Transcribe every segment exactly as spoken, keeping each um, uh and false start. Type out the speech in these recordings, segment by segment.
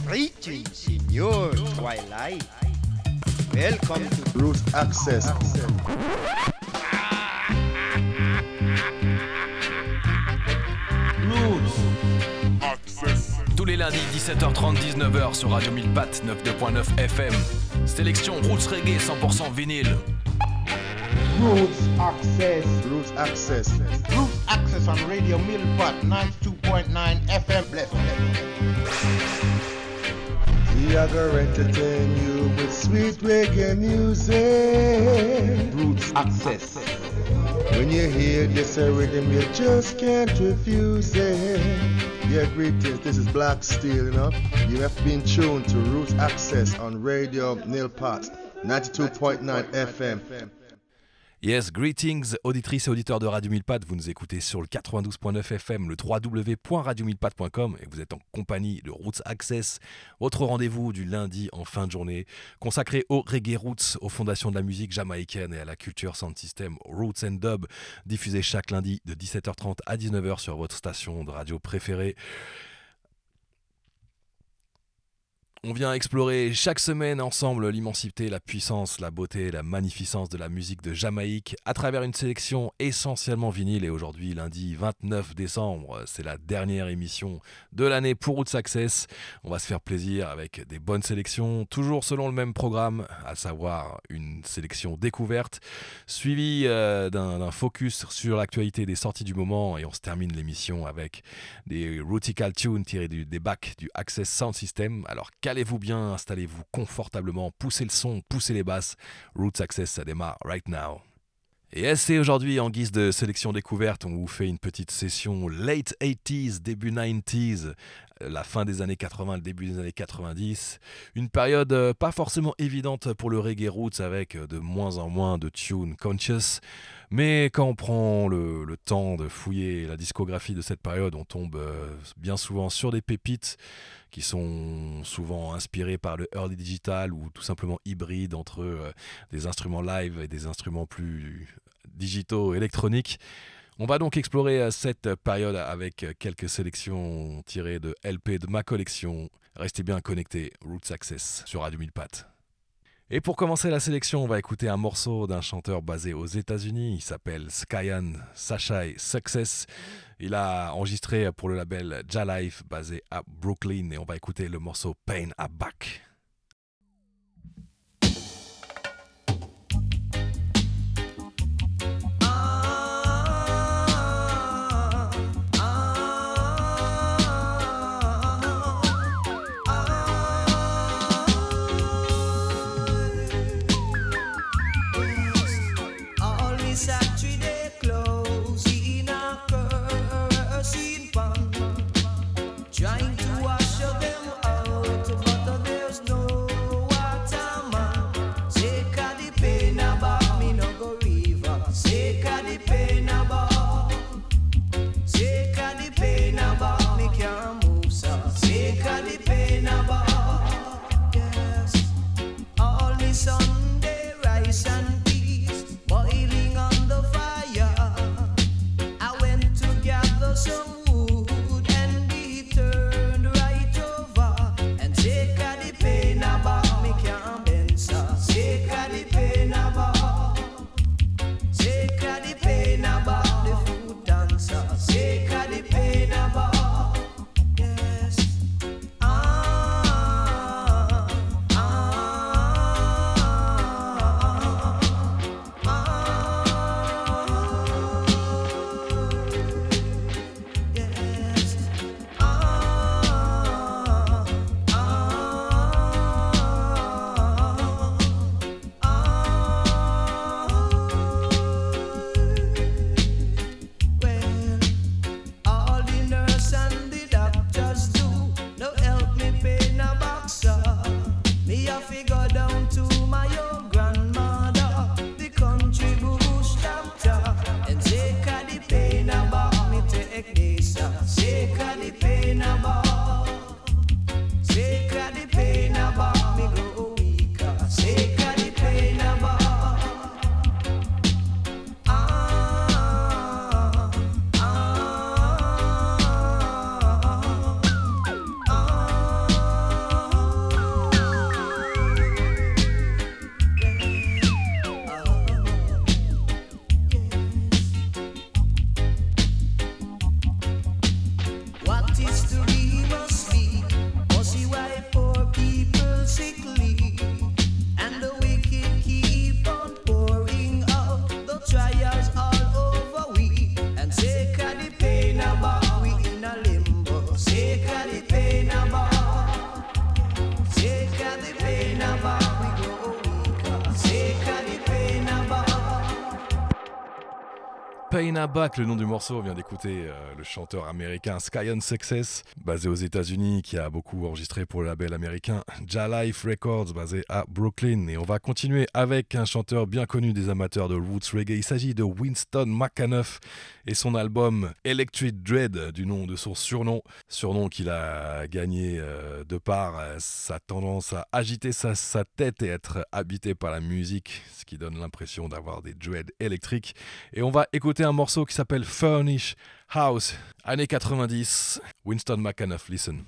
Greetings in your twilight. Welcome to Roots Access. Roots Access. Tous les lundis dix-sept heures trente dix-neuf heures sur Radio mille pattes quatre-vingt-deux point neuf F M. Sélection Roots Reggae cent pour cent vinyle. Roots Access. Roots Access. Roots Access on Radio mille pattes ninety-two point nine F M. Bless, We are gonna entertain you with sweet reggae music. Roots Access. When you hear this rhythm, you just can't refuse it. Yeah, greetings. This is Black Steel, you know. You have been tuned to Roots Access on Radio Mille Pattes ninety-two point nine F M. Yes, greetings, auditrices et auditeurs de Radio mille pattes. Vous nous écoutez sur le quatre-vingt-douze point neuf F M, le w w w point radio mille pattes point com et vous êtes en compagnie de Roots Access, votre rendez-vous du lundi en fin de journée, consacré au reggae roots, aux fondations de la musique jamaïcaine et à la culture sound system Roots and Dub, diffusé chaque lundi de dix-sept heures trente à dix-neuf heures sur votre station de radio préférée. On vient explorer chaque semaine ensemble l'immensité, la puissance, la beauté, la magnificence de la musique de Jamaïque à travers une sélection essentiellement vinyle. Et aujourd'hui, lundi vingt-neuf décembre, c'est la dernière émission de l'année pour Roots Access. On va se faire plaisir avec des bonnes sélections, toujours selon le même programme, à savoir une sélection découverte, suivie euh, d'un, d'un focus sur l'actualité des sorties du moment. Et on se termine l'émission avec des Rootical tunes tirées du, des bacs du Access Sound System. Alors, calez-vous bien, installez-vous confortablement, poussez le son, poussez les basses. Roots Access, ça démarre right now. Et c'est aujourd'hui, en guise de sélection découverte, on vous fait une petite session late eighties, début nineties, la fin des années quatre-vingts, le début des années quatre-vingt-dix. Une période pas forcément évidente pour le reggae roots avec de moins en moins de tunes conscious. Mais quand on prend le, le temps de fouiller la discographie de cette période, on tombe bien souvent sur des pépites qui sont souvent inspirées par le early digital ou tout simplement hybrides entre euh, des instruments live et des instruments plus digitaux, électroniques. On va donc explorer cette période avec quelques sélections tirées de L P de ma collection. Restez bien connectés, Roots Access sur Radio mille pattes. Et pour commencer la sélection, on va écouter un morceau d'un chanteur basé aux États-Unis. Il s'appelle Skyan Sashai Success. Il a enregistré pour le label Jalife basé à Brooklyn. Et on va écouter le morceau Pain a Back. Trying to wash them out, but there's Pain Back, le nom du morceau, on vient d'écouter euh, le chanteur américain Sky on Success, basé aux États-Unis, qui a beaucoup enregistré pour le label américain J-Life Records, basé à Brooklyn. Et on va continuer avec un chanteur bien connu des amateurs de roots reggae. Il s'agit de Winston McAnuff et son album Electric Dread, du nom de son surnom, surnom qu'il a gagné euh, de par euh, sa tendance à agiter sa, sa tête et être habité par la musique, ce qui donne l'impression d'avoir des dreads électriques. Et on va écouter un morceau qui s'appelle Furnish House, années quatre-vingt-dix. Winston McAnuff, listen.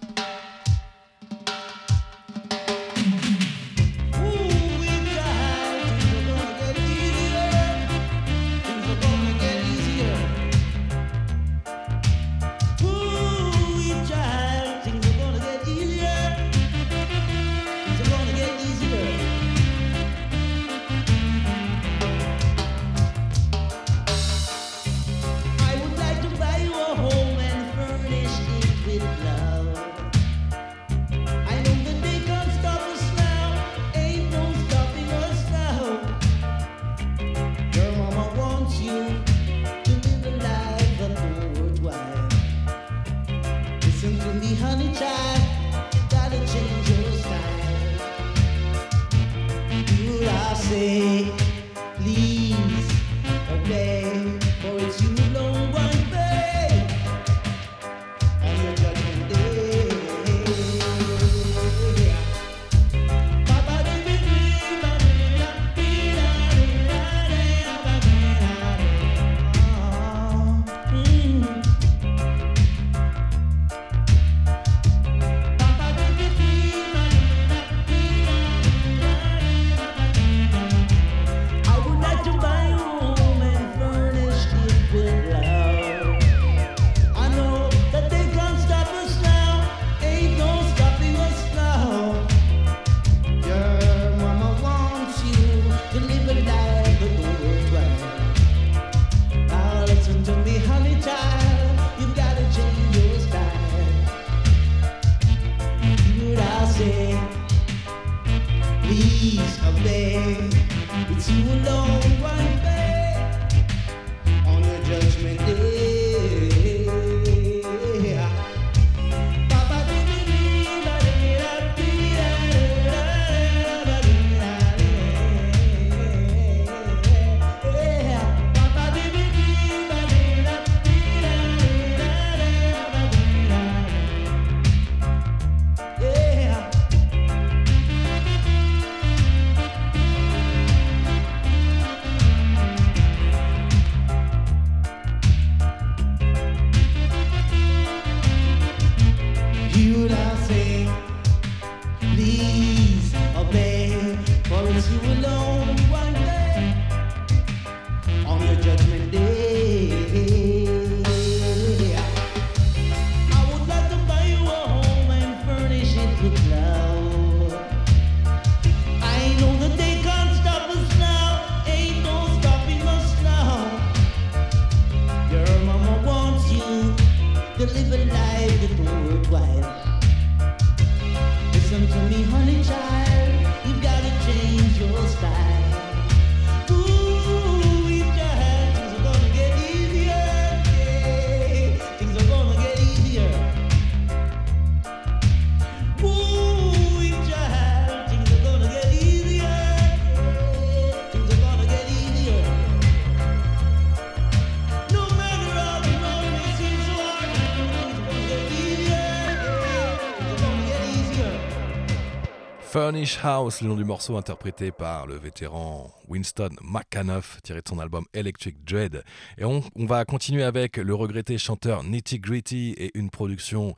Furnish House, le nom du morceau interprété par le vétéran Winston McAnuff, tiré de son album Electric Dread. Et on, on va continuer avec le regretté chanteur Nitty Gritty et une production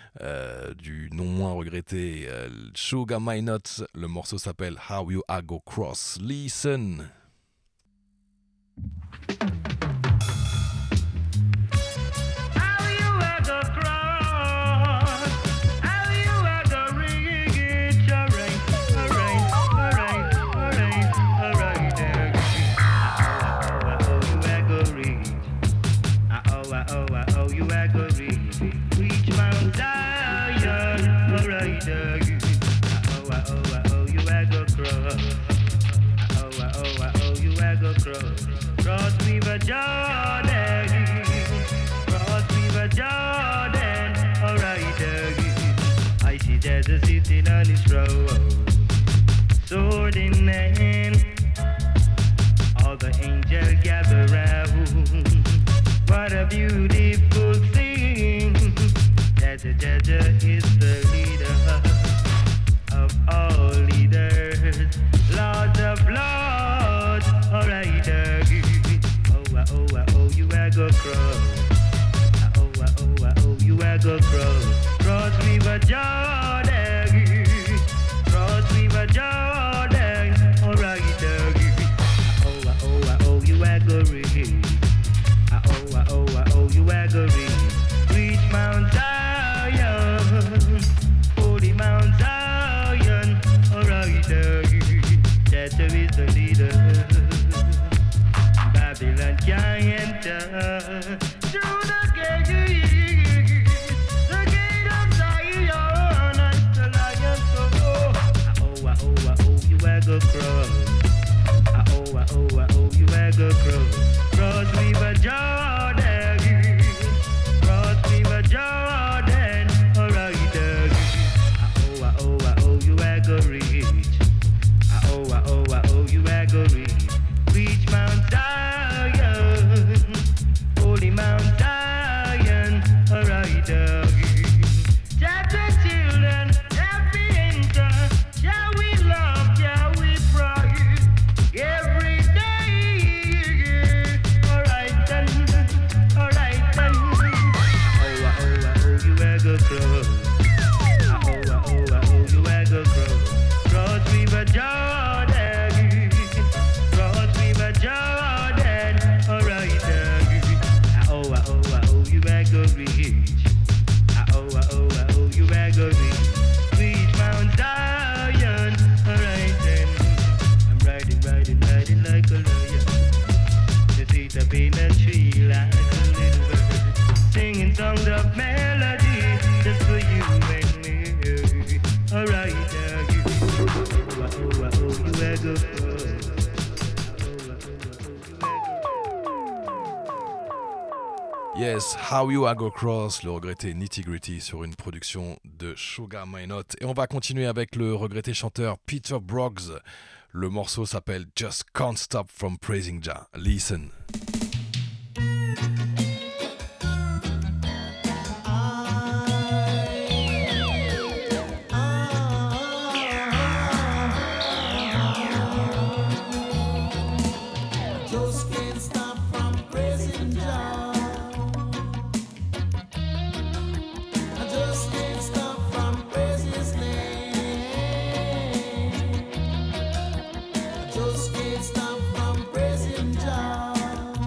euh, du non moins regretté euh, Sugar My Nuts. Le morceau s'appelle How You A Go Cross. Listen. Cross River Jordan. Jazz sitting on his throne, sword in hand. All the angels gather round. What a beautiful thing. Jaja Jaja is the leader of all leaders, Lord of Lords, alright. Oh, ah, oh, ah, oh, you a go cross. Ah, oh, ah, oh, ah, oh, you a go cross. Cross River Jordan, cross River Jordan, alright. Oh, ah, oh, ah, oh, you a go reach. Ah, oh, ah, oh, ah, oh, you a go reach. Reach Mount Zion, holy Mount Zion, alright. That is the leader. Babylon can't enter through the gate, the gate of Zion, and the lion so. Ah, oh, ah, oh, ah, oh, you a go cross. Ah, oh, ah, oh, ah, oh, you a go cross. Cross River Jordan, cross River Jordan, alright. Ah, oh, ah, oh, ah, oh, you a go reach. Ah, oh, ah, oh, ah, oh, you a go reach. Reach Mount Zion, holy Mount Zion, alright. Chapter children, happy enter, shall we love, shall we pray, every day, alright then, alright then. Oh, ah, oh, ah, oh, you a go cross. Ah, oh, ah, oh, ah, oh, you a go cross. Cross River Jordan, cross River Jordan, alright. Ah, oh, ah, oh, ah, oh, you a go reach. Ah, oh, ah, oh, ah, oh, you a go reach. Reach Mount Zion, alright then. I'm riding, riding, riding like a lion. To sit up in a tree like a little bird, singing songs of melody just for you and me. Alright, you. Oh, ah, oh, ah, oh, you a go cross. Yes, How You A Go Cross, le regretté Nitty Gritty sur une production de Sugar Minott. Et on va continuer avec le regretté chanteur Peter Broggs. Le morceau s'appelle Just Can't Stop From Praising Jah. Listen. Just can't stop from praising Jah. I just can't stop from praising His name. I just can't stop from praising Jah.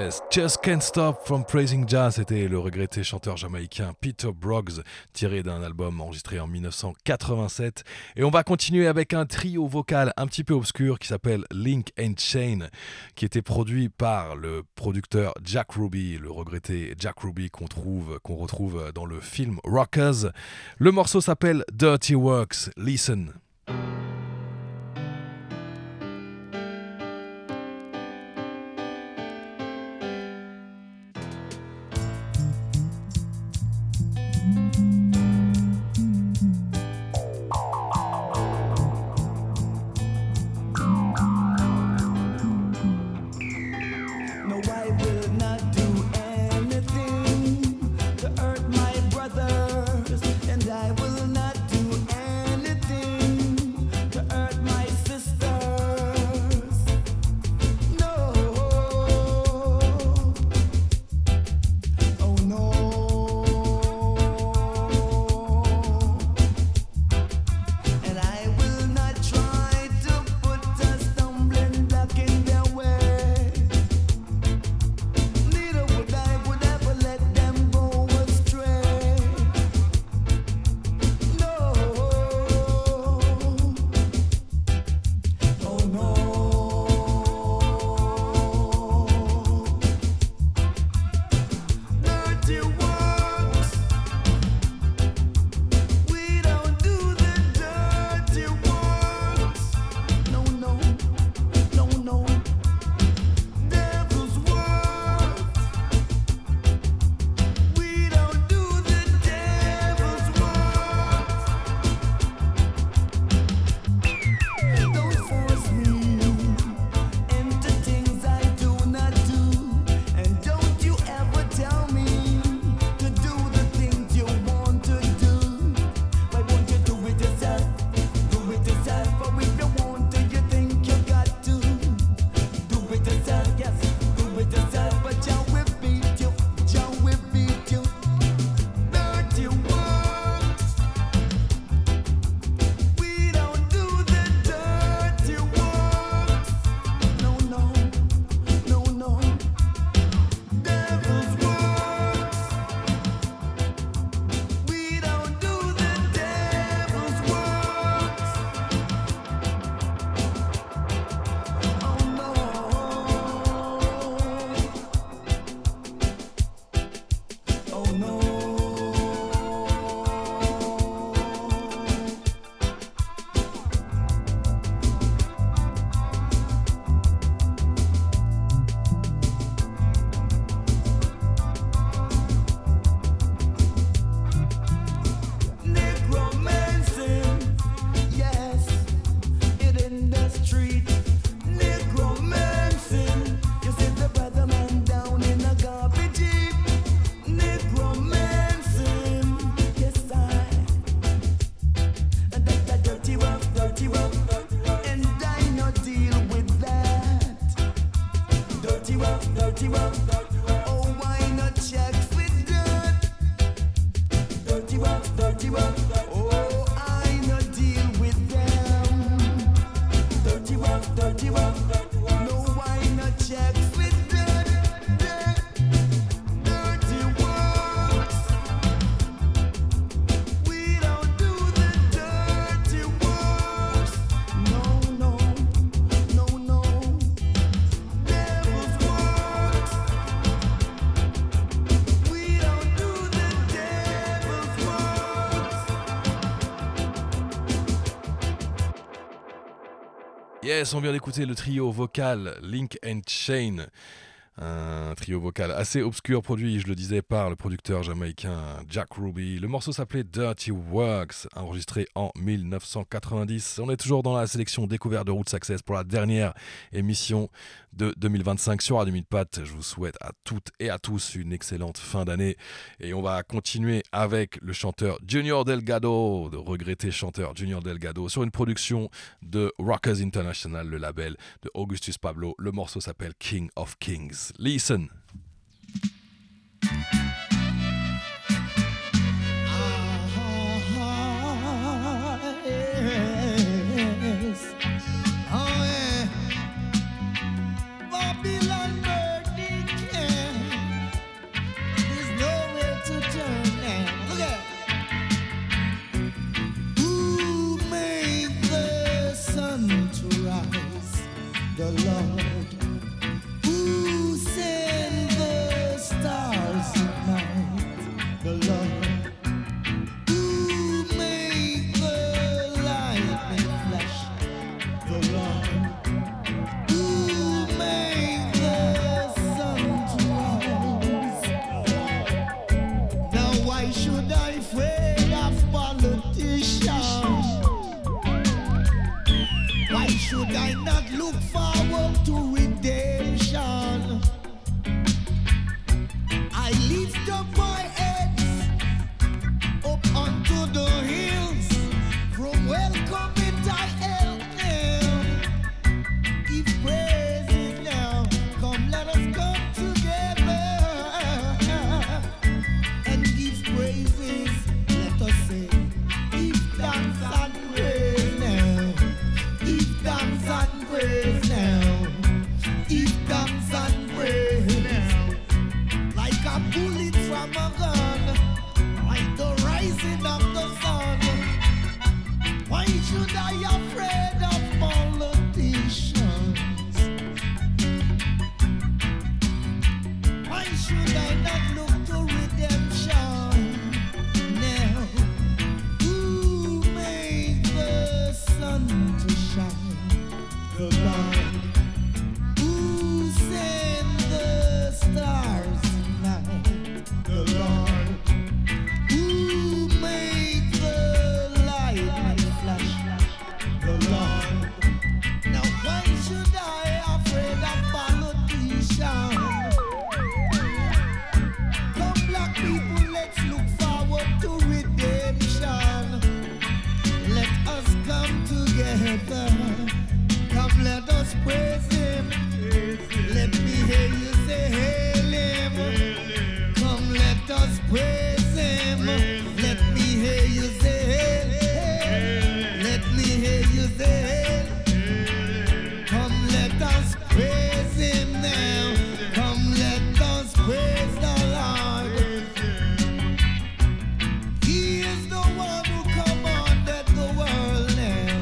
Yes, Just Can't Stop from Praising Jah, c'était le regretté chanteur jamaïcain Peter Broggs, tiré d'un album enregistré en dix-neuf cent quatre-vingt-sept. Et on va continuer avec un trio vocal un petit peu obscur qui s'appelle Link and Chain, qui était produit par le producteur Jack Ruby, le regretté Jack Ruby qu'on trouve, qu'on retrouve dans le film Rockers. Le morceau s'appelle Dirty Works. Listen. Yes, on vient d'écouter le trio vocal Link and Chain. Un trio vocal assez obscur produit, je le disais, par le producteur jamaïcain Jack Ruby. Le morceau s'appelait Dirty Works, enregistré en dix-neuf cent quatre-vingt-dix. On est toujours dans la sélection découverte de Roots Access pour la dernière émission de deux mille vingt-cinq sur Radio Mille Pattes. Je vous souhaite à toutes et à tous une excellente fin d'année. Et on va continuer avec le chanteur Junior Delgado, le regretté chanteur Junior Delgado, sur une production de Rockers International, le label de Augustus Pablo. Le morceau s'appelle King of Kings. Listen. Babylon burning. should I afraid of politicians? Why should I not look to redemption? Now, who made the sun to shine? The Lord. Who sent the stars tonight? The Lord. Who made the light flash? The Lord. Now why should I afraid of politicians? Come black people, let's look forward to redemption. Let us come together. Come let us praise him. Let me hear you say hail him. Come let us praise him. Let me hear you say hail, hail. Let me hear you say hail. Come let us praise him now. Come let us praise the Lord. He is the one who commanded the world now.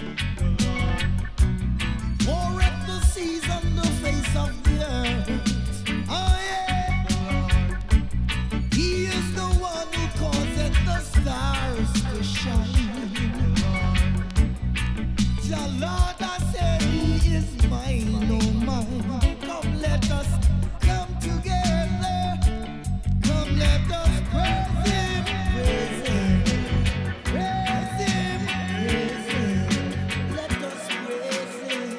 Pour at the seas on the face of the earth. Oh yeah. He is the one who caused the stars to shine. The Lord, I said, he is mine, oh mine. Come let us come together. Come let us praise him, praise him, praise him, praise him. Let us praise him.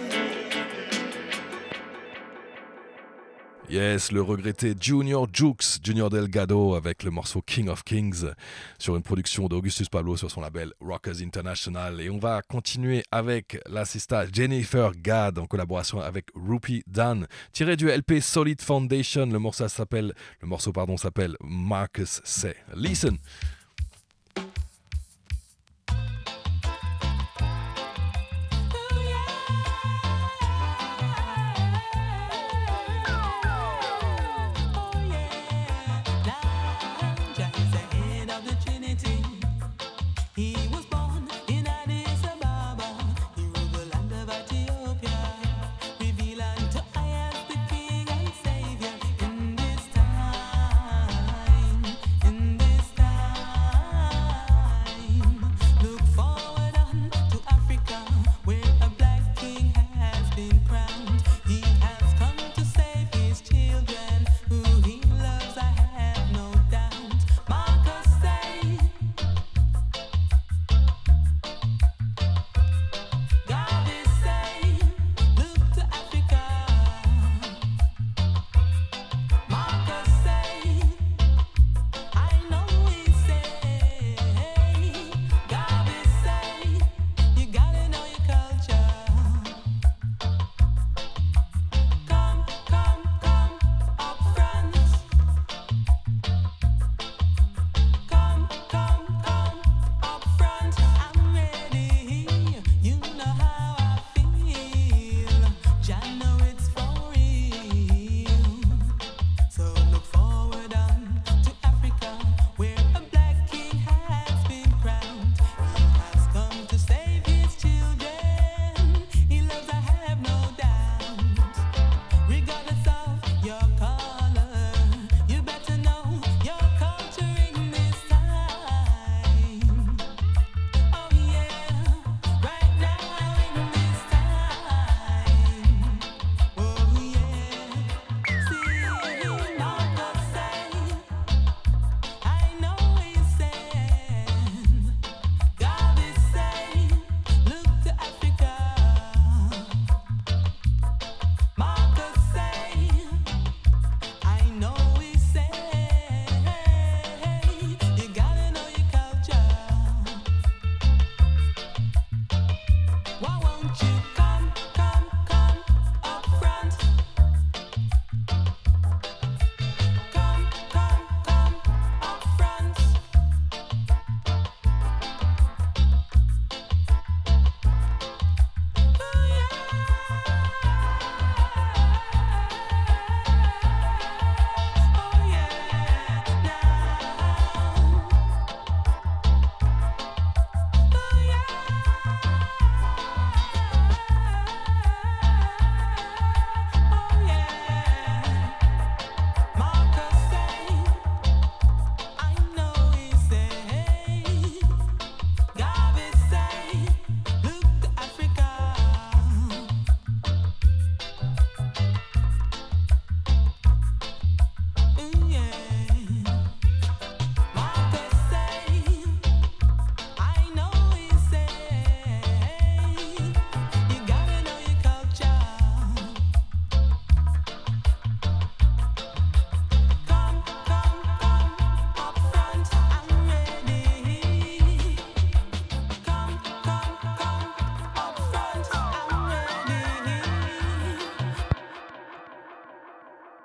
Yes, le regretté Junior Jukes, Junior Delgado avec le morceau King of Kings sur une production d'Augustus Pablo sur son label Rockers International. Et on va continuer avec la sista Jennifer Gad en collaboration avec Rupi Dan, tiré du L P Solid Foundation. Le morceau s'appelle, le morceau pardon s'appelle Marcus Say. Listen. He was born in Addis Ababa. He ruled the land of Ethiopia. Reveal unto I as the King and Savior in this time, in this time.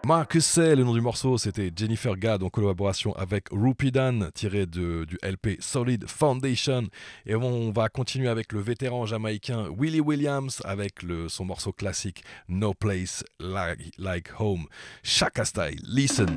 Marcus C, le nom du morceau, c'était Jennifer Gad en collaboration avec Rupidan, tiré de, du L P Solid Foundation. Et on va continuer avec le vétéran jamaïcain Willie Williams avec le, son morceau classique No Place Like, like Home. Shaka Style, listen.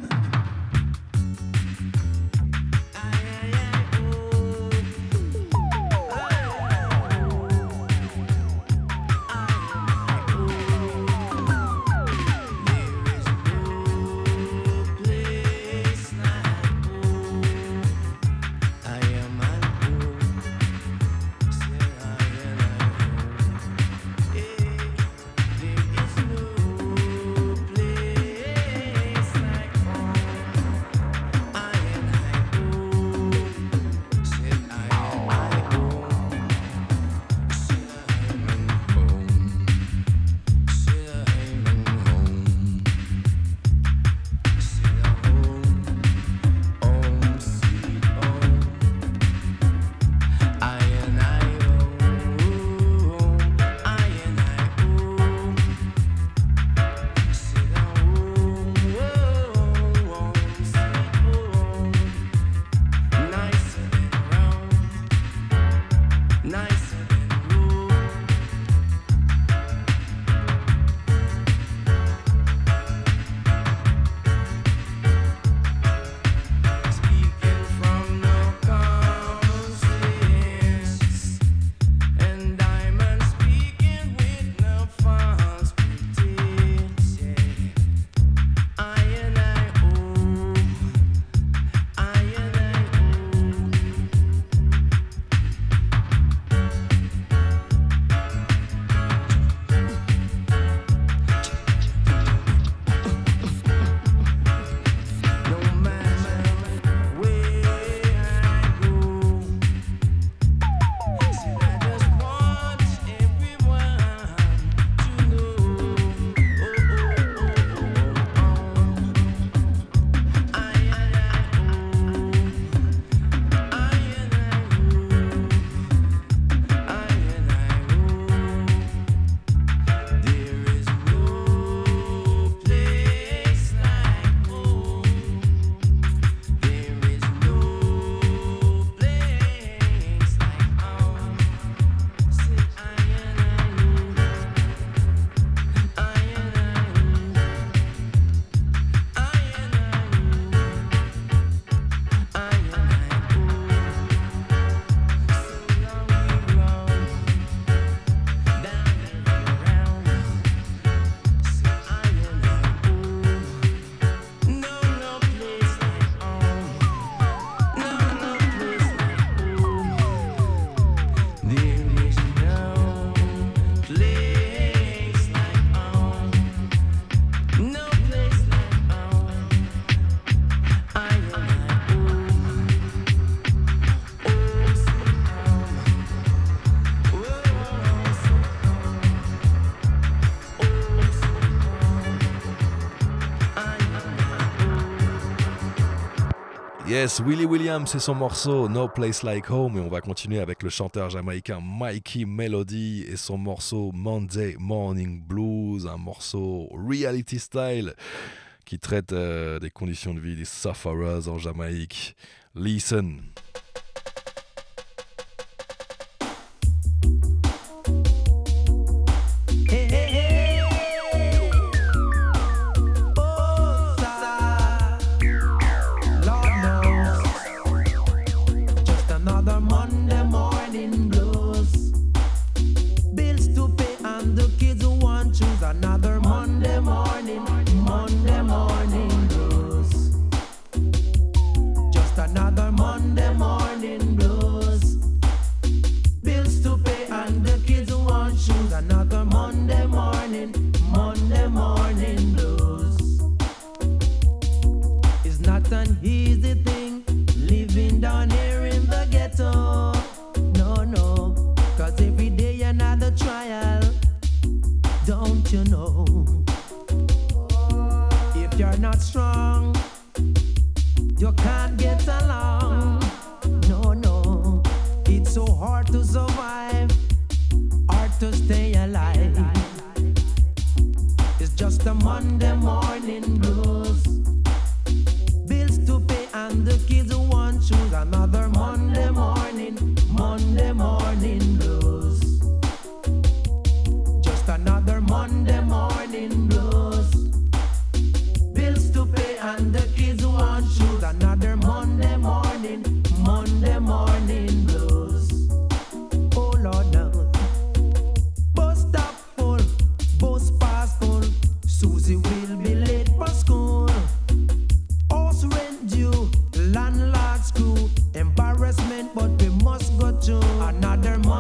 Yes, Willie Williams et son morceau No Place Like Home, et on va continuer avec le chanteur jamaïcain Mikey Melody et son morceau Monday Morning Blues, un morceau reality style qui traite euh, des conditions de vie des sufferers en Jamaïque. Listen. Monday morning blue.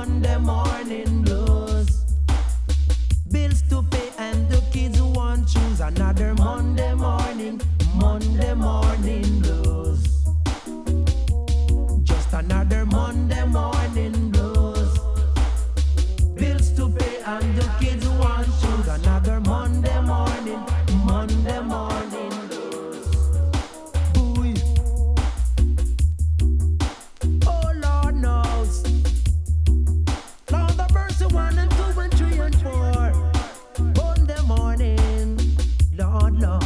Monday morning blues. Bills to pay and the kids who want choose another Monday morning, Monday morning blues. Just another Monday morning blues. Bills to pay and the kids who want choose another Monday morning, Monday morning blues. Boy. Oh Lord knows. Lord the mercy one and two and three and four. Monday morning, Lord Lord.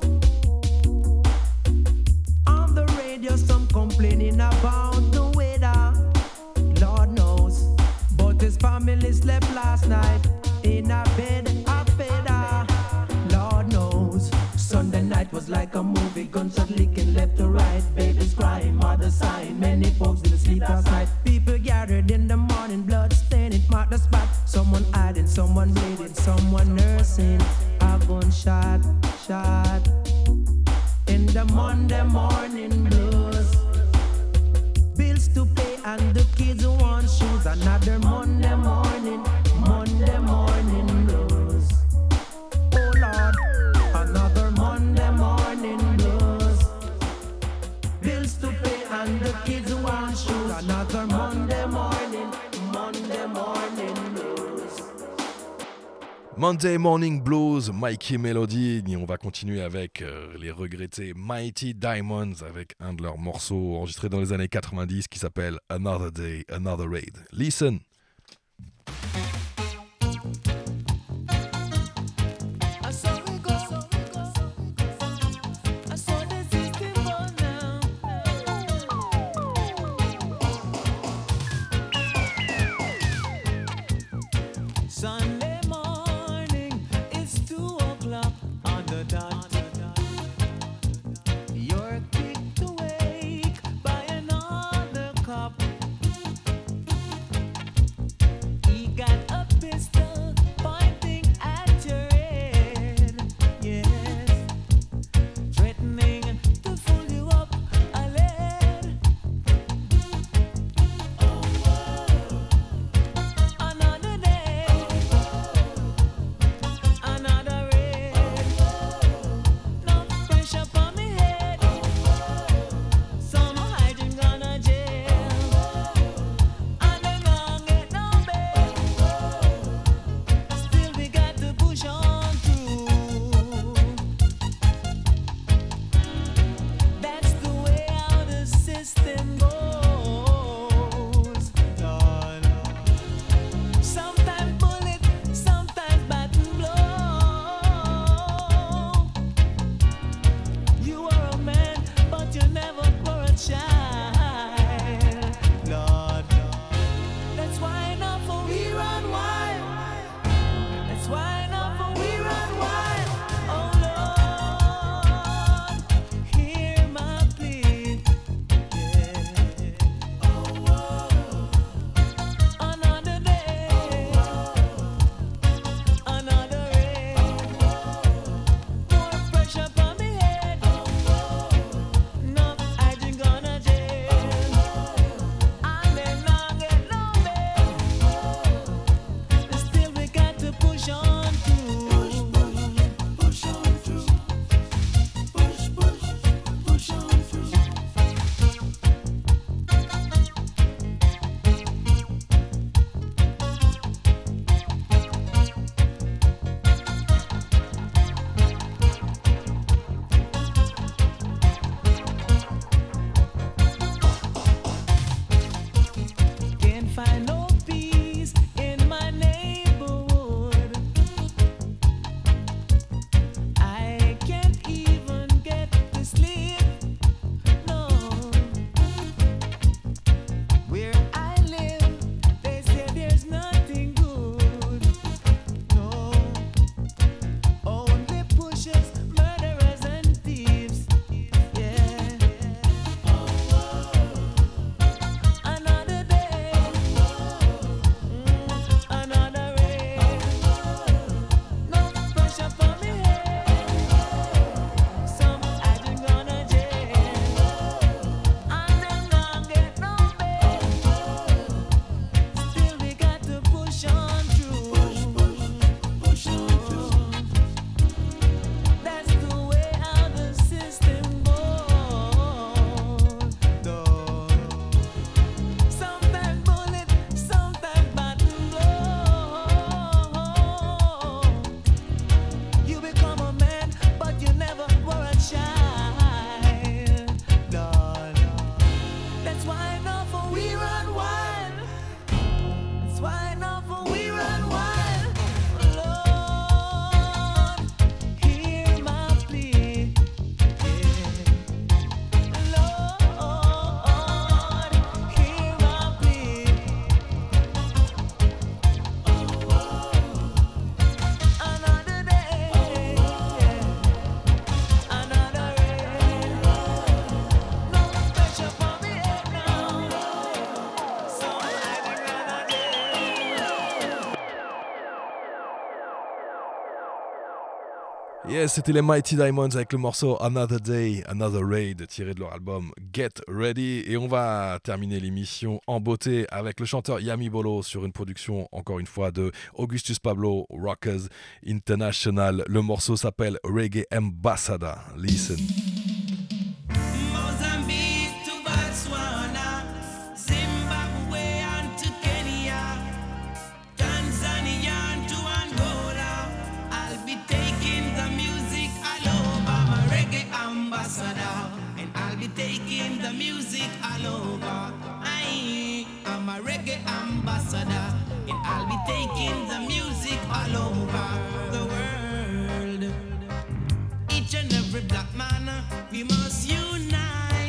On the radio some complaining about the weather. Lord knows. But his family slept last night in a bed of feather. Lord knows. Sunday night was like a movie, gunshot licking left to right, babies crying, mother sighing. Many folks didn't sleep last night. People gathered in the morning, blood staining, marked the spot. Someone hiding, someone bleeding, someone nursing. A gunshot, shot in the Monday morning blues. Bills to pay and the kids who want shoes. Another Monday morning, Monday morning blues. Oh Lord, another Monday morning blues. Bills to pay and the kids who want shoes. Another Monday morning, Monday morning blues. Monday Morning Blues, Mikey Melody. Et on va continuer avec euh, les regrettés Mighty Diamonds avec un de leurs morceaux enregistrés dans les années quatre-vingt-dix qui s'appelle Another Day, Another Raid. Listen. I saw it go, I saw the system go now. Sunday morning, it's two o'clock on the dot. You're kicked awake by another cop. Yes, c'était les Mighty Diamonds avec le morceau Another Day, Another Raid tiré de leur album Get Ready. Et on va terminer l'émission en beauté avec le chanteur Yami Bolo sur une production, encore une fois, de Augustus Pablo, Rockers International. Le morceau s'appelle Reggae Ambassador. Listen. Mozambique to Botswana, Zimbabwe and to Kenya, Tanzania and to Angola. I'll be taking the music all over. I'm a reggae ambassador, and I'll be taking the music all over. I, I'm a reggae ambassador, and I'll be taking the music all over the world. Each and every black man, we must unite.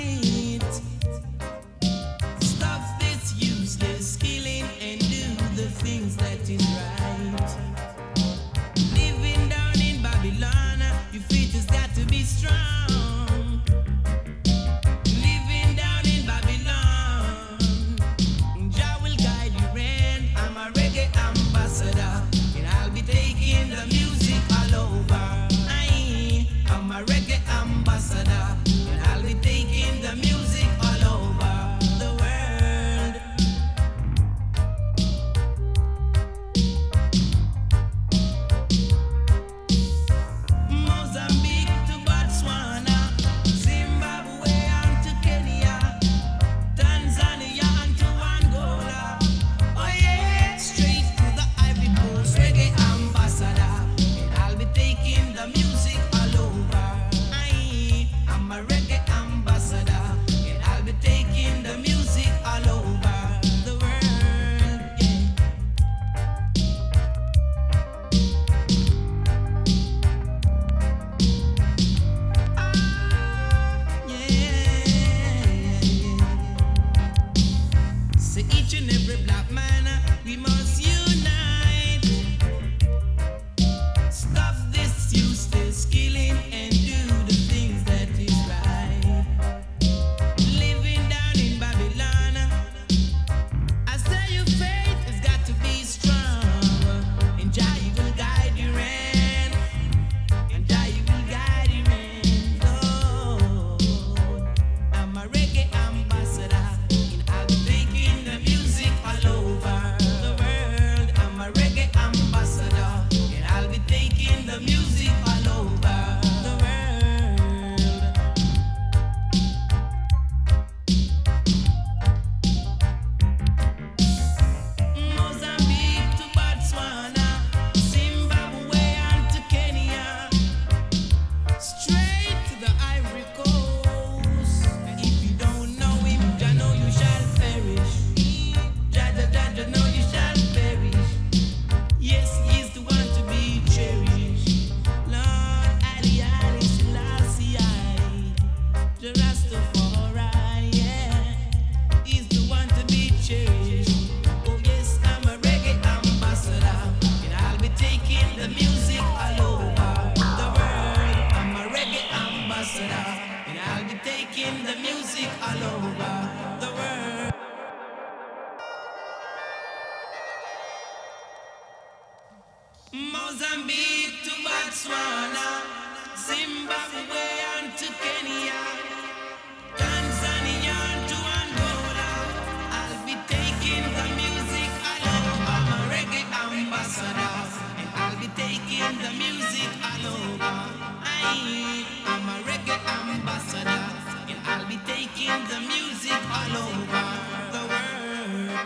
Stop this useless killing and do the things that is right. Living down in Babylon, your faith has got to be strong. Living down in Babylon, Jah will guide you and I'm a reggae ambassador, and I'll be taking the music all over. I, I'm a reggae ambassador, and I'll be taking the music all over the world. Mozambique to Botswana, Zimbabwe and to Kenya, Tanzania and to Angola. Oh yeah, straight to the Ivory Coast, reggae ambassador, and I'll be taking the music all over. I, I'm a reggae ambassador, and I'll be taking the music all over the world. Yeah. So each and every black man, we must unite. Stop this useless killing and do the things that is right. Living down in Babylon, I say your faith has got to be strong, and Jah will guide you in, and Jah will guide you in. Lord, I'm a reggae ambassador, and I'll be taking the music all over the world. I'm a reggae ambassador, and I'll be taking the music all over the world. Mozambique to Botswana, Zimbabwe and to Kenya, straight to the Ivory Coast. And if you don't know him, Jah know you shall perish. Jah, Jah, Jah, Jah know you shall perish. Yes, he's the one to be cherished. Lord, Ali, Ali, Selassie, I, the Rastafari, yeah. He's the one to be cherished. Oh yes, I'm a reggae ambassador, and I'll be taking the music all over the world. I'm a reggae ambassador, and I'll be taking the music all over the world. Mozambique to Botswana, Zimbabwe and to Kenya, Tanzania and to Angola. I'll be taking the music all over. I'm a reggae ambassador, and I'll be taking the music all over. I, I'm a reggae ambassador, and I'll be taking the music all over the world.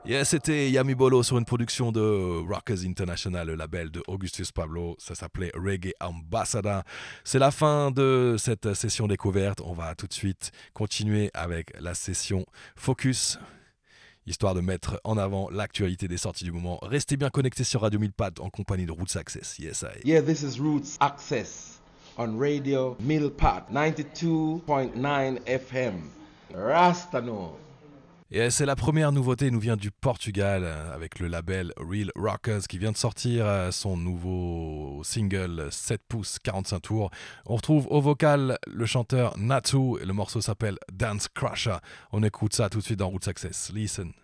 Yeah, c'était Yami Bolo sur une production de Rockers International, le label de Augustus Pablo. Ça s'appelait Reggae Ambassador. C'est la fin de cette session découverte. On va tout de suite continuer avec la session Focus, histoire de mettre en avant l'actualité des sorties du moment. Restez bien connectés sur Radio mille pattes en compagnie de Roots Access. Yes, I. Yeah, this is Roots Access on Radio mille pattes ninety-two point nine F M. Rastano. Et c'est la première nouveauté, nous vient du Portugal avec le label Real Rockers qui vient de sortir son nouveau single sept pouces quarante-cinq tours. On retrouve au vocal le chanteur Natu et le morceau s'appelle Dance Crusher. On écoute ça tout de suite dans Roots Access. Listen.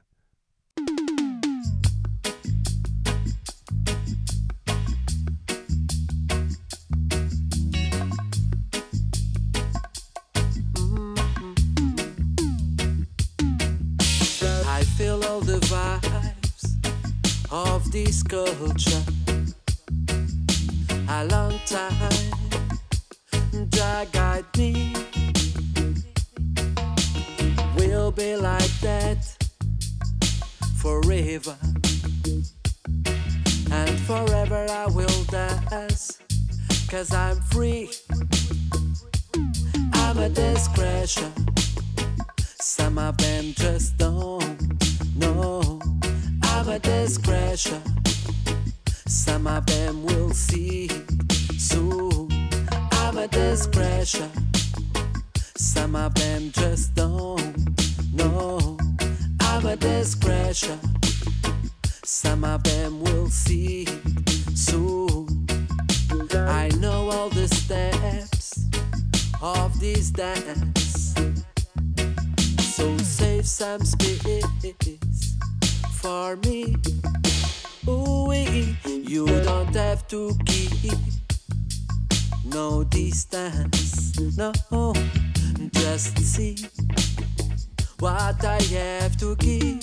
Feel all the vibes of this culture. A long time, Jah guide me. We'll be like that forever, and forever I will dance, 'cause I'm free. I'm a discretion. Some of them just don't. No, I'm a discretion. Some of them will see soon. I'm a discretion. Some of them just don't know. I'm a discretion. Some of them will see soon. I know all the steps of this dance, so save some space for me. Ooh, you don't have to keep no distance, no. Just see what I have to give.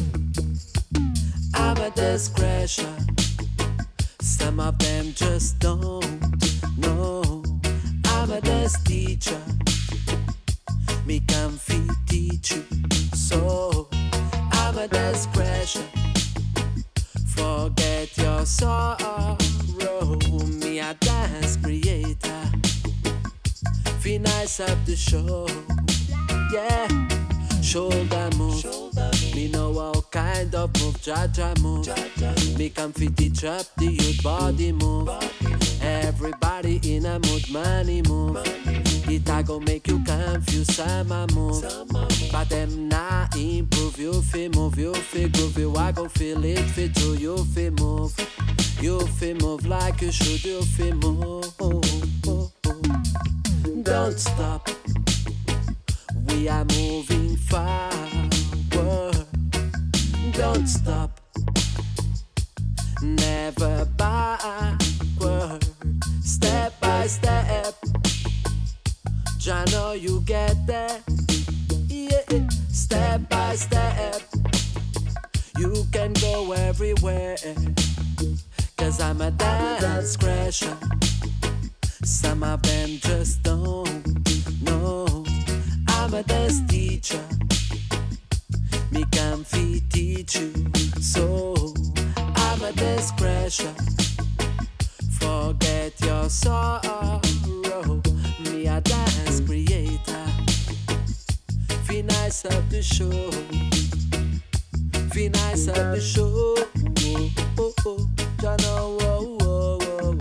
I'm a discretion. Some of them just don't know. I'm a desk teacher. Me can fit teach you. So I'm a discretion. Forget your sorrow. Me a dance creator. Feel nice up the show. Yeah. Shoulder move. Me know all kind of move. Jaja move. Me can fit teach up the youth body move. Everybody in a mood, money move. It a go make you confused, some a move. But them not improve. You feel move, you feel groove. You a go feel it fit to you feel move. You feel move like you should, you feel move. Don't stop. We are moving forward. Don't stop. Never backward. Step by step. I know you get there. Yeah. Step by step. You can go everywhere. 'Cause I'm a dance crasher. Some of them just don't know. I'm a dance teacher. Me can fit teach you. So I'm a dance crasher. Forget your sorrow. Me a dance creator. Feel nice up the show. Feel nice up the show. Oh, oh, oh. Ya know, oh, oh, oh, oh.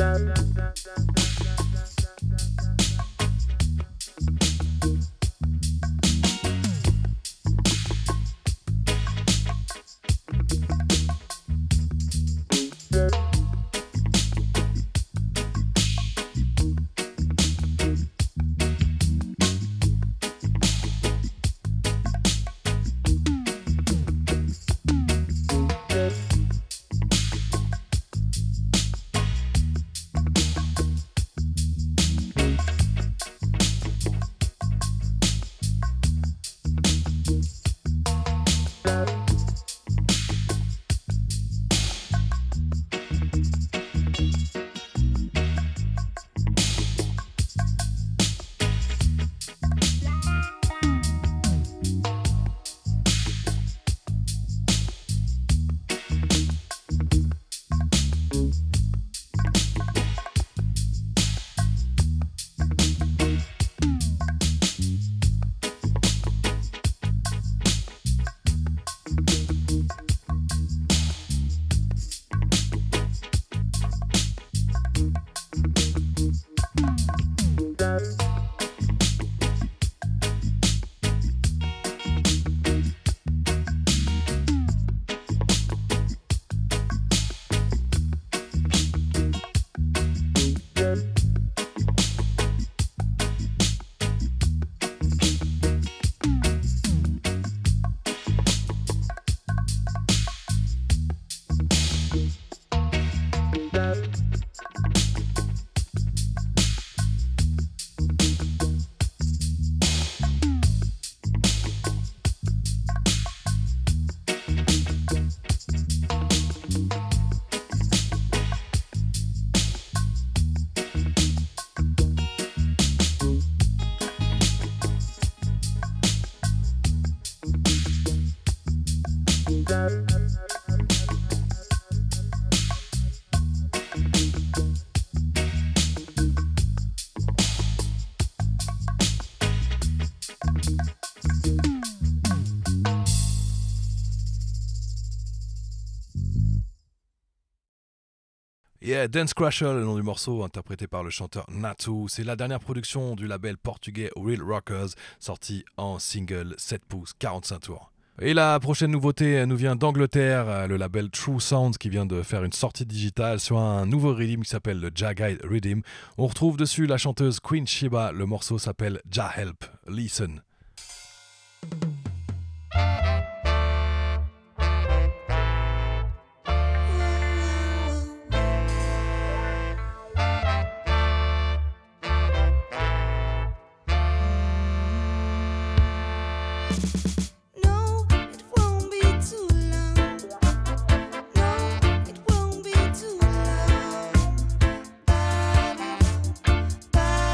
Yeah, Dance Crusher, le nom du morceau, interprété par le chanteur Natu. C'est la dernière production du label portugais Real Rockers, sorti en single sept pouces, quarante-cinq tours. Et la prochaine nouveauté nous vient d'Angleterre, le label True Sounds qui vient de faire une sortie digitale sur un nouveau rhythm qui s'appelle le Jagged Rhythm. On retrouve dessus la chanteuse Queen Sheba, le morceau s'appelle Jah Help, Listen.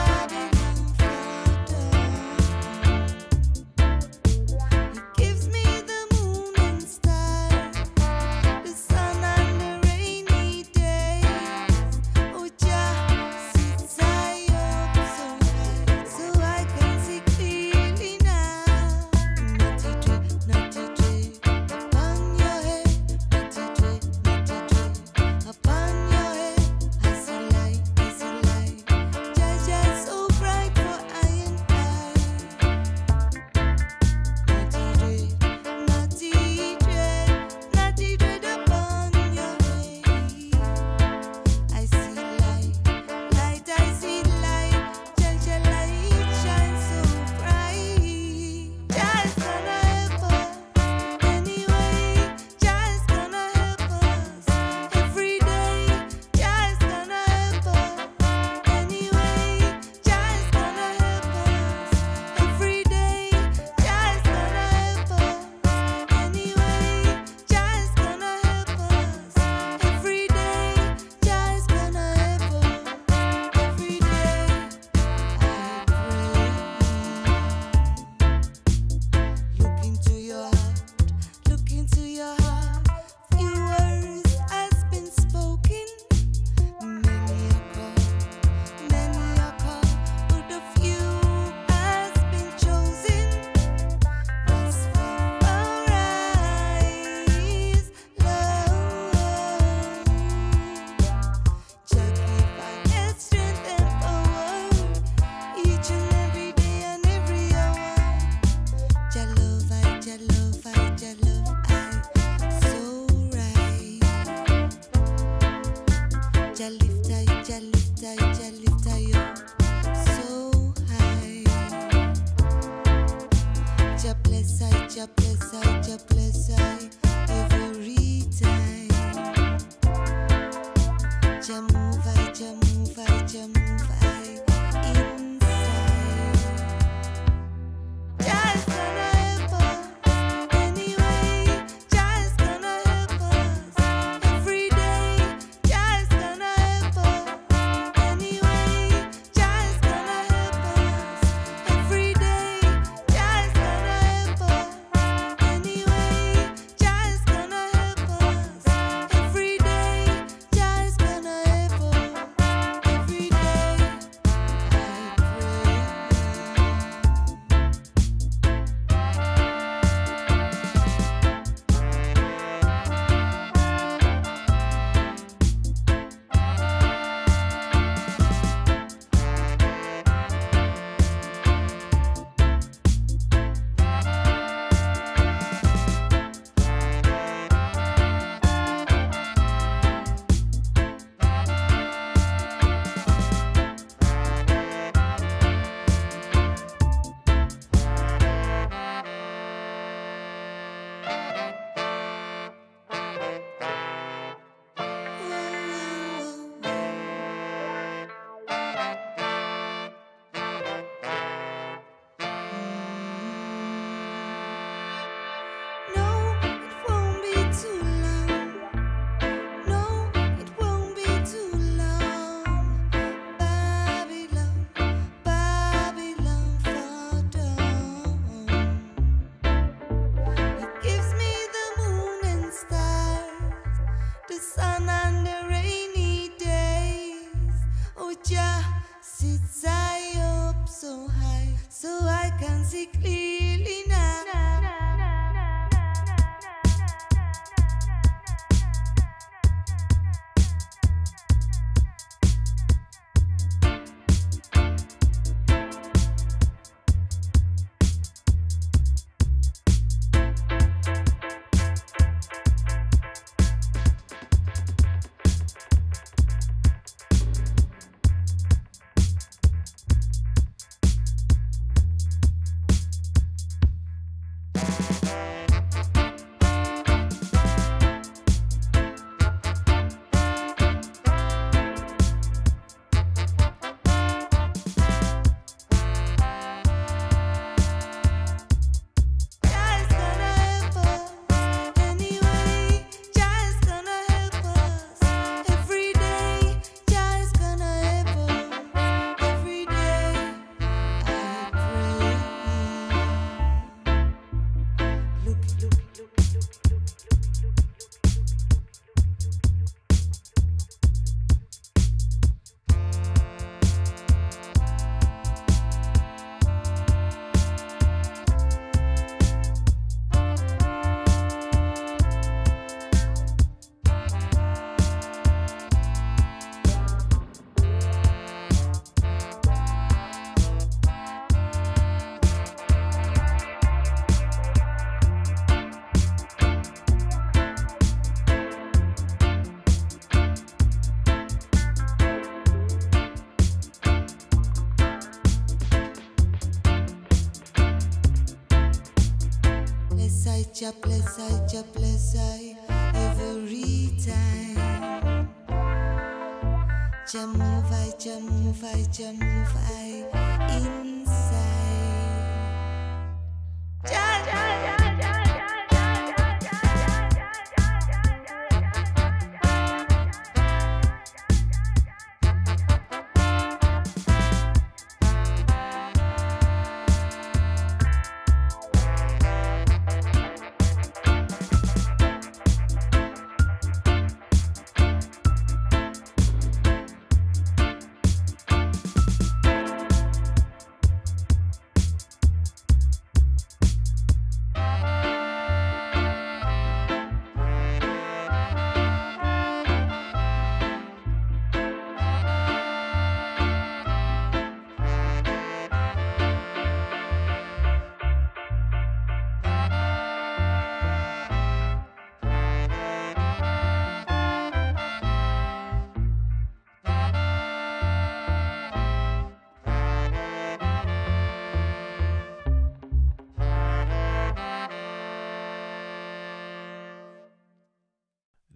Gives me Jah bless I, Jah bless I every time. Jah move I, Jah move I, Jah move I inside. Jah, Jah, Jah.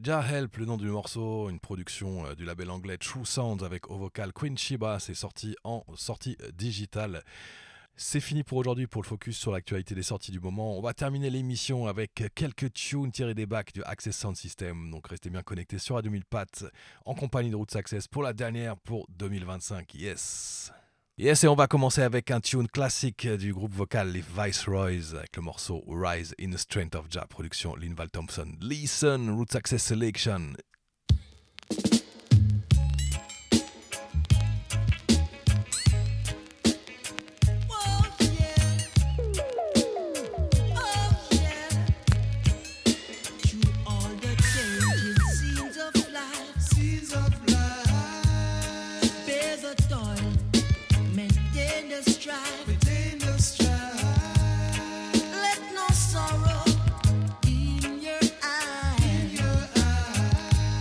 Jah Help, le nom du morceau, une production euh, du label anglais True Sounds avec au vocal Queen Sheba, c'est sorti en sortie digitale. C'est fini pour aujourd'hui pour le focus sur l'actualité des sorties du moment. On va terminer l'émission avec quelques tunes tirés des bacs du Access Sound System. Donc restez bien connectés sur Radio mille Pattes en compagnie de Roots Access pour la dernière pour deux mille vingt-cinq. Yes! Yes, et on va commencer avec un tune classique du groupe vocal les Viceroys avec le morceau Rise in the Strength of Jah, production Linval Thompson. Listen, Roots Access Selection. Let no sorrow in your eyes.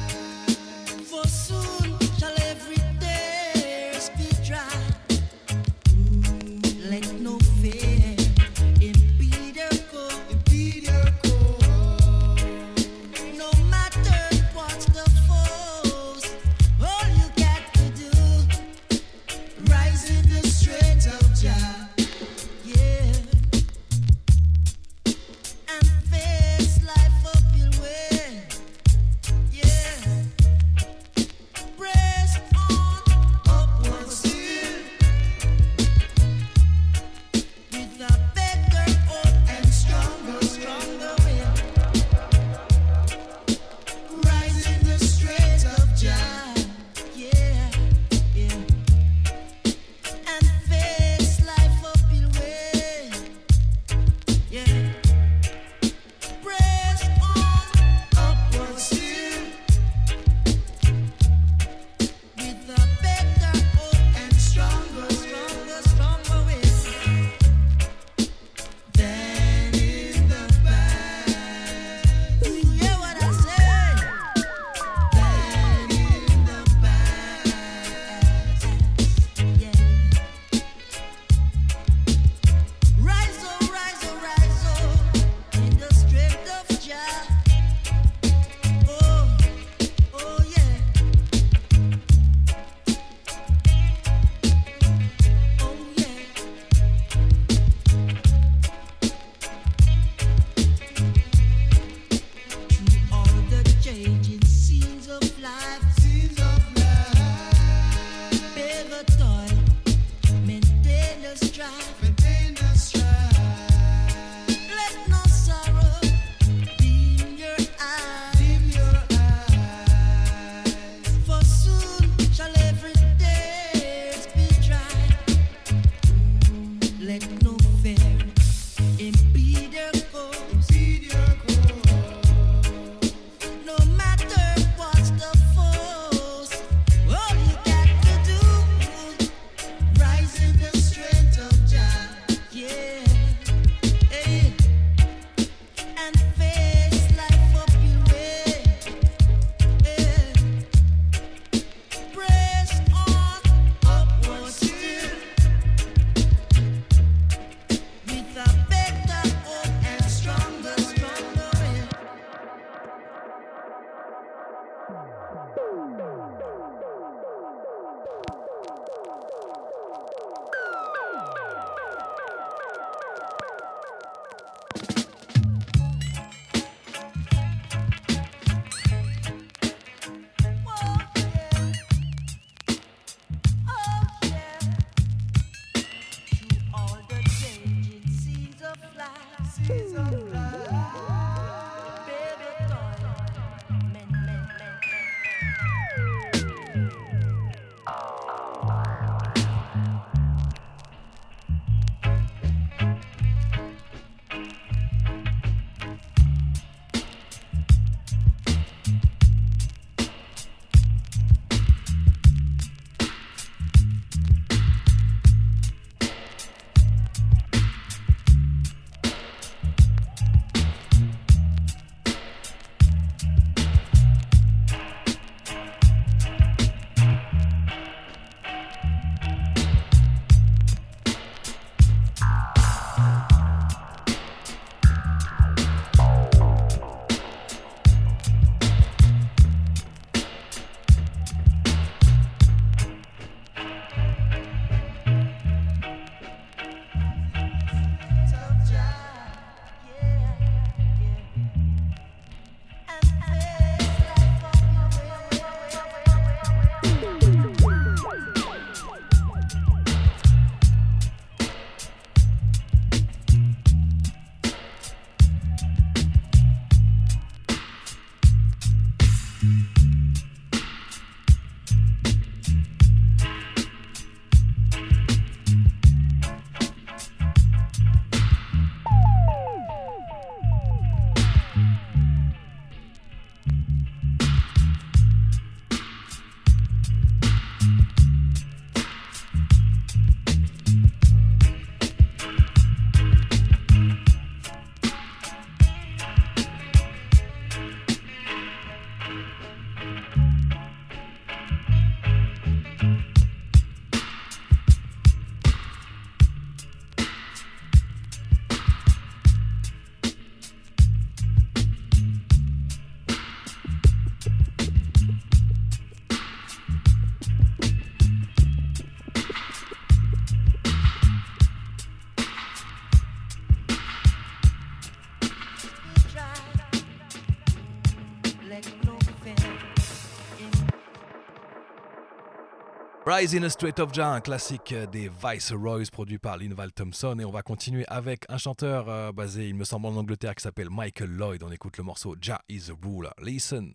Rise in a Strait of Jah, un classique des Viceroys produit par Linval Thompson. Et on va continuer avec un chanteur euh, basé, il me semble, en Angleterre qui s'appelle Michael Lloyd. On écoute le morceau Jah is the Ruler. Listen.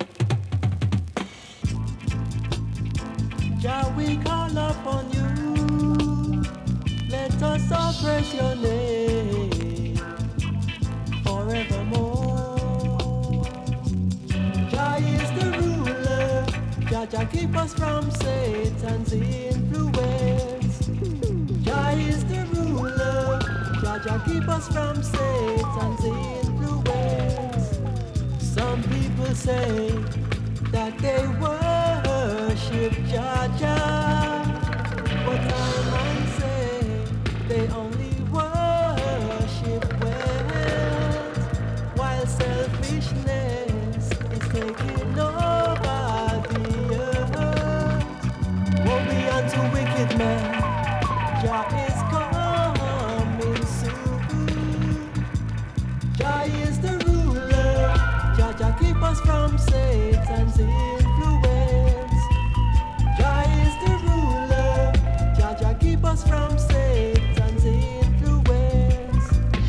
Jah, we call upon you. Let us all praise your name forevermore. Jah is the ruler. Jah, Jah keep us from Satan's influence. Jah is the ruler. Jah, Jah keep us from Satan's influence. Some people say that they worship Jah Jah, but I might say they only worship wealth, while selfishness is taking over the earth. Woe be unto wicked man, Jah is coming soon. Jah is the ruler, Jah Jah keep us from Satan's influence. Jah is the ruler, Jah Jah keep us from Satan's influence.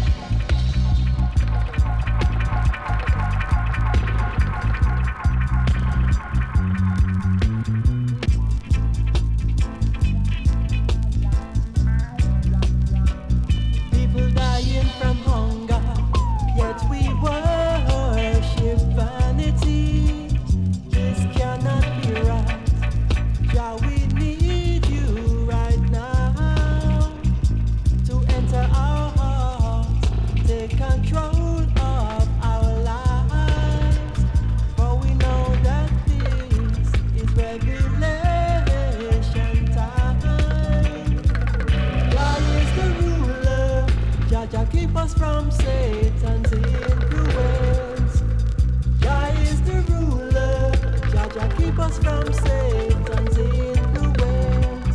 People dying from hunger, yet we worship vanity. This cannot be right. Jah, we need you right now to enter our hearts, take control of our lives. For we know that this is revelation time. Jah is the ruler, Jah Jah keep us from Satan's influence. Jah is the ruler, Jah Jah keep us from Satan's influence.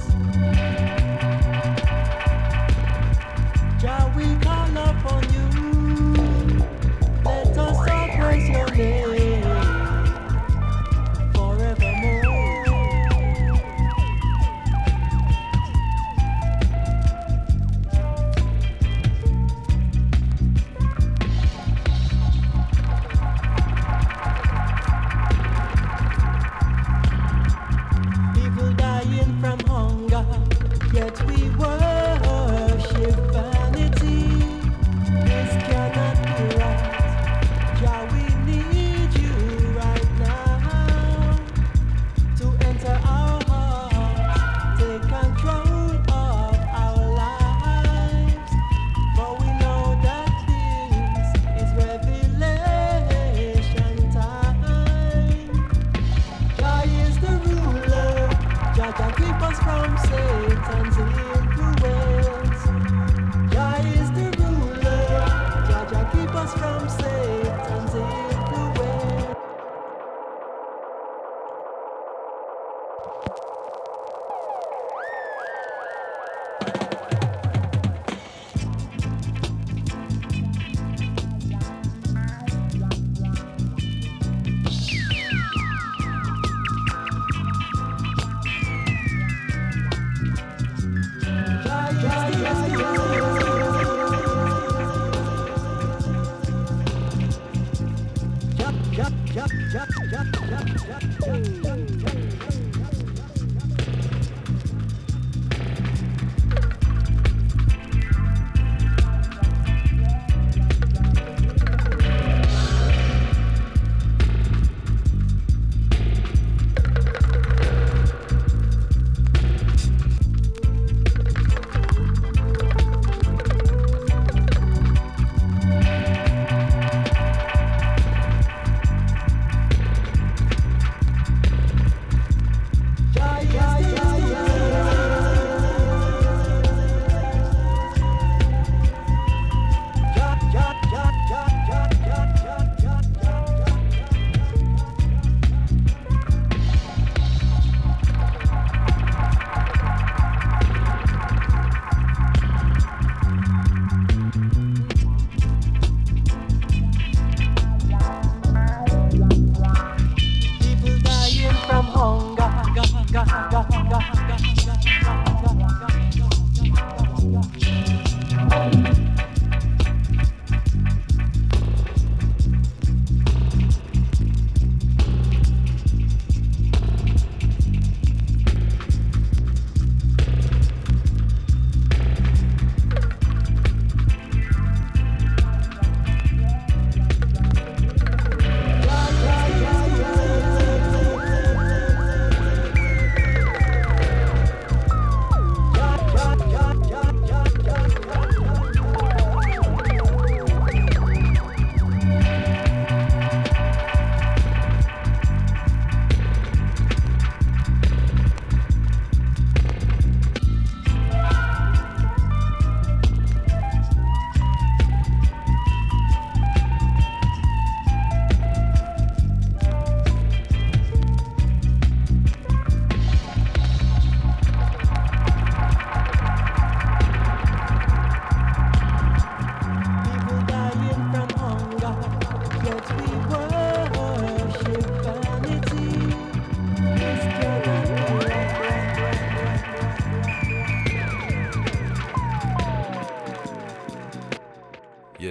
Jah, we call upon you. Let us all praise your name forevermore.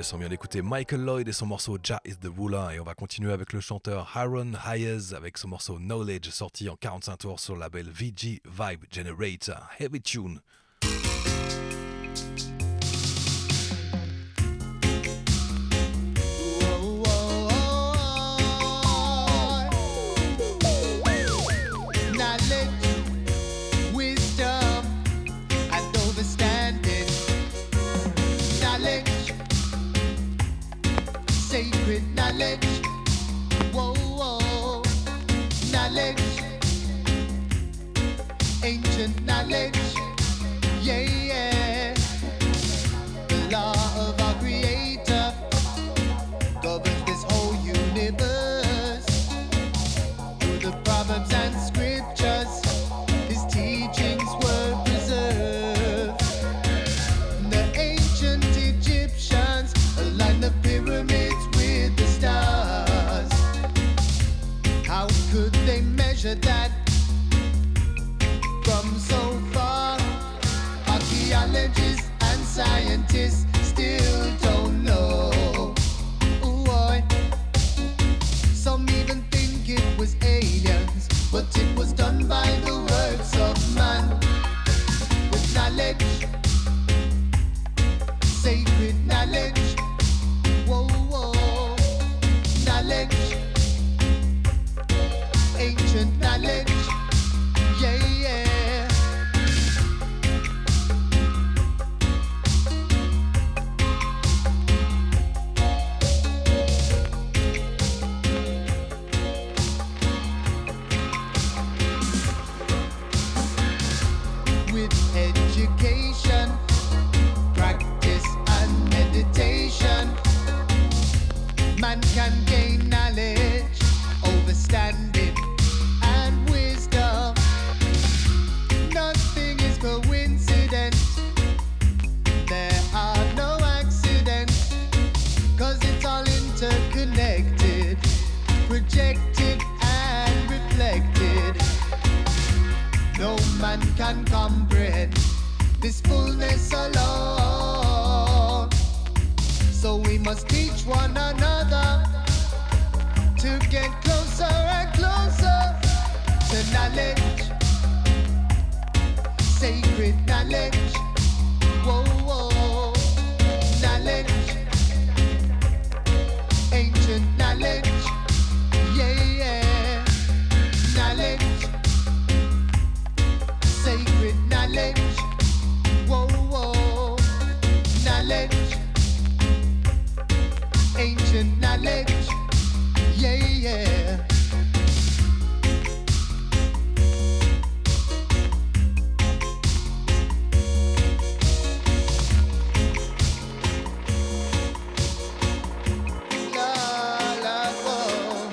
Yes, on vient d'écouter Michael Lloyd et son morceau Jah is the Ruler, et on va continuer avec le chanteur Aaron Hayes avec son morceau Knowledge, sorti en quarante-cinq tours sur le label V G Vibe Generator. Heavy tune. Sacred knowledge, whoa, whoa, knowledge, ancient knowledge, yeah, yeah. The law of our Creator governs this whole universe. Through the Proverbs and Scriptures, His teachings were preserved. The ancient Egyptians aligned the pyramids with the stars. How could they measure that from so far? Archaeologists and scientists still don't know. Ooh, boy. Some even think it was aliens, but it was done by the works of man. With knowledge, sacred knowledge, whoa, whoa, knowledge, ancient knowledge, yeah, yeah. With education, practice and meditation, man can gain knowledge, understanding and wisdom. Nothing is coincidence, there are no accidents, cause it's all interconnected, projected and reflected. No man can comprehend this fullness alone. So we must teach one another to get closer and closer to knowledge, sacred knowledge, whoa, whoa, knowledge, ancient knowledge, yeah, yeah, knowledge, sacred knowledge, whoa, whoa, knowledge, ancient knowledge, yeah, yeah. La, la, whoa.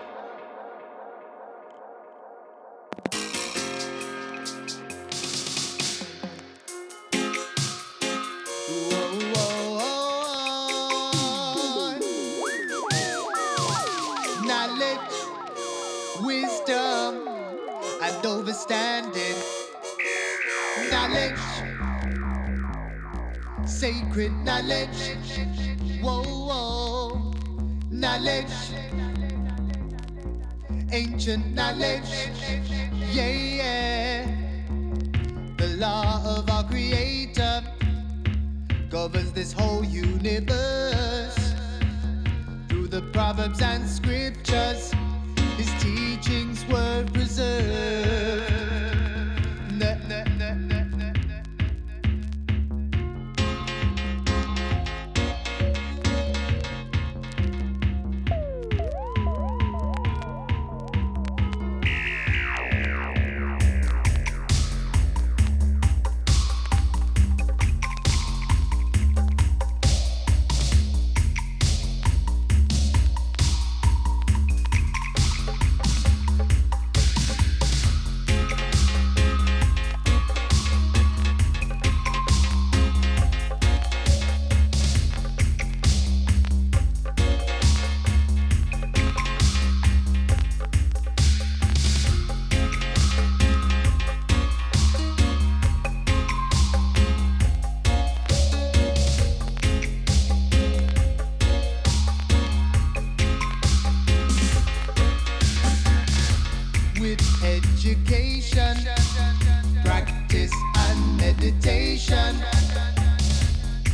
Whoa, whoa. Knowledge, wisdom, and understanding. Knowledge, sacred knowledge. Whoa, whoa. Knowledge, ancient knowledge. Yeah, yeah. The law of our Creator governs this whole universe. Through the Proverbs and Scriptures, His teachings were preserved. Na, na, na, na, na, na.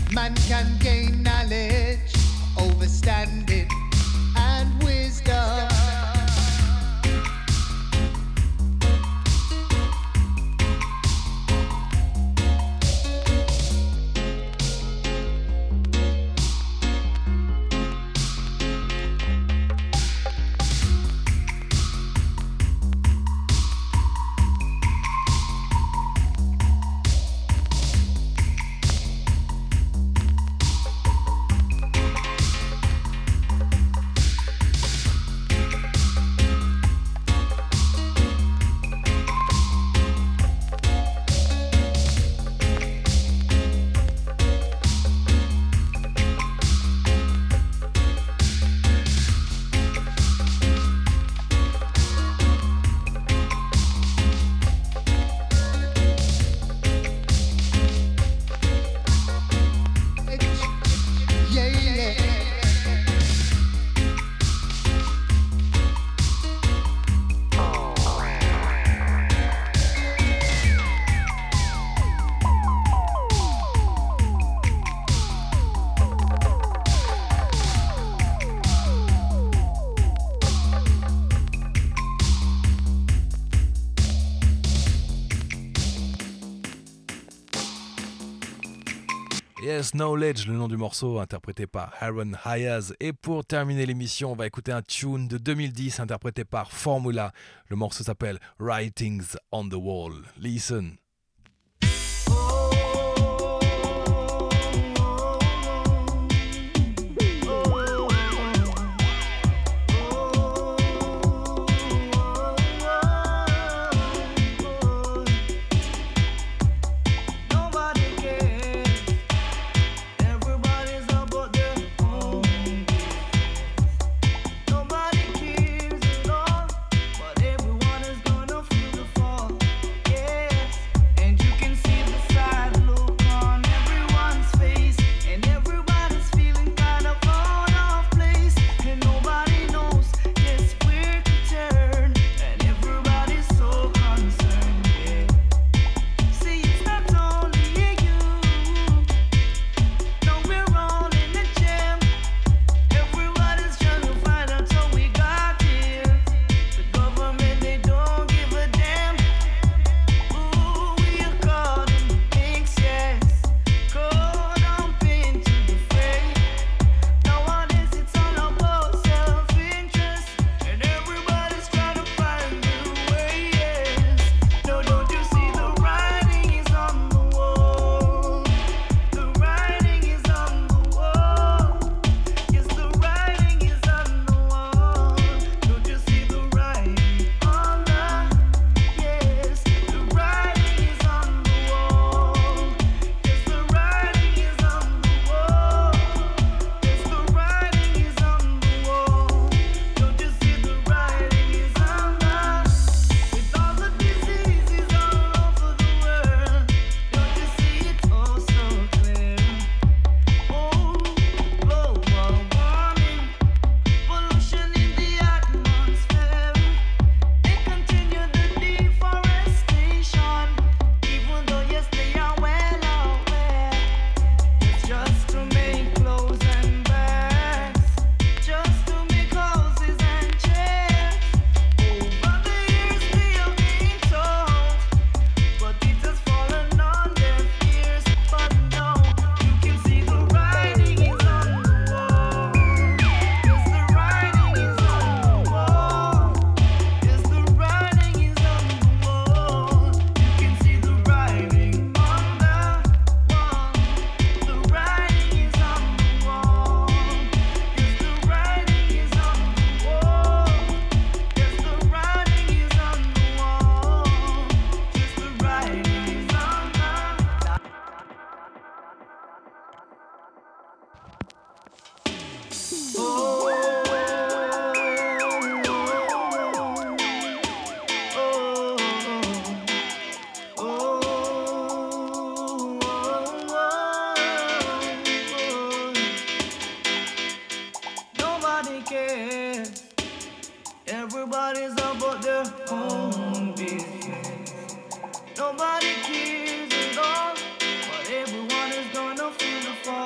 Man can gain knowledge, overstanding, and wisdom. Yes, Knowledge, le nom du morceau, interprété par Aaron Hayes. Et pour terminer l'émission, on va écouter un tune de deux mille dix, interprété par Formula. Le morceau s'appelle Writings on the Wall. Listen. Everybody's about their own business. Nobody cares at all, but everyone is gonna feel the fall.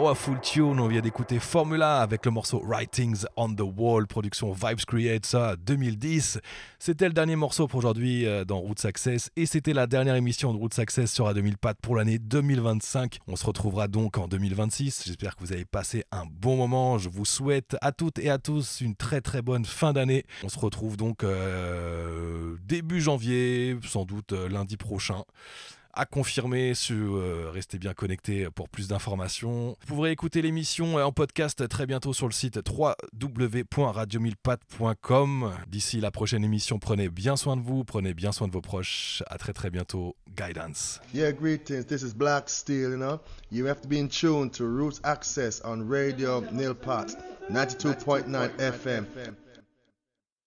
powerful tune. On vient d'écouter Formula avec le morceau Writings on the Wall, production Vibes Create, ça deux mille dix. C'était le dernier morceau pour aujourd'hui dans Roots Access et c'était la dernière émission de Roots Access sur Radio mille Pattes pour l'année deux mille vingt-cinq. On se retrouvera donc en deux mille vingt-six. J'espère que vous avez passé un bon moment. Je vous souhaite à toutes et à tous une très très bonne fin d'année. On se retrouve donc euh, début janvier, sans doute euh, lundi prochain. À confirmer, sur, euh, restez bien connectés pour plus d'informations. Vous pourrez écouter l'émission en podcast très bientôt sur le site w w w point radio mille pattes point com. D'ici la prochaine émission, prenez bien soin de vous, prenez bien soin de vos proches. À très très bientôt. Guidance. Yeah, greetings. This is Black Steel, you know. You have to be in tune to Roots Access on Radio Nil Pot, ninety-two point nine F M.